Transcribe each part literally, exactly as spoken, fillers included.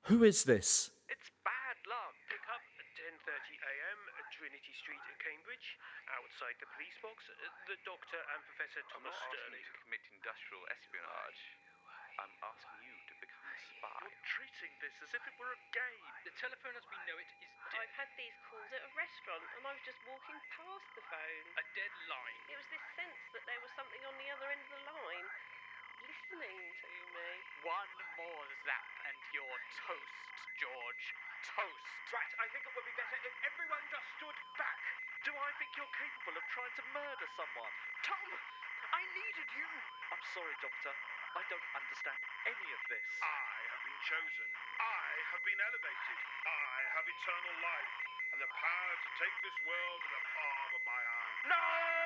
Who is this? It's bad luck. Pick up at ten thirty a m at Trinity Street at Cambridge. Outside the police box, the Doctor and Professor Thomas I'm not Sterling. asking you to commit industrial espionage. I'm asking you to become a spy. You're treating this as if it were a game. The telephone as we know it is dead. I've had these calls at a restaurant and I was just walking past the phone. A dead line. It was this sense that there was something on the other end of the line, listening to me. One more zap and you're toast, George. Toast. Right, I think it would be better if everyone just stood back. Do I think you're capable of trying to murder someone? Tom, I needed you. I'm sorry, Doctor. I don't understand any of this. I have been chosen. I have been elevated. I have eternal life and the power to take this world in the palm of my hand. No!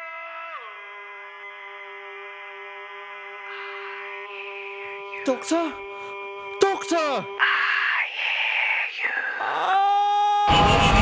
Doctor? Doctor! I hear you. Ah!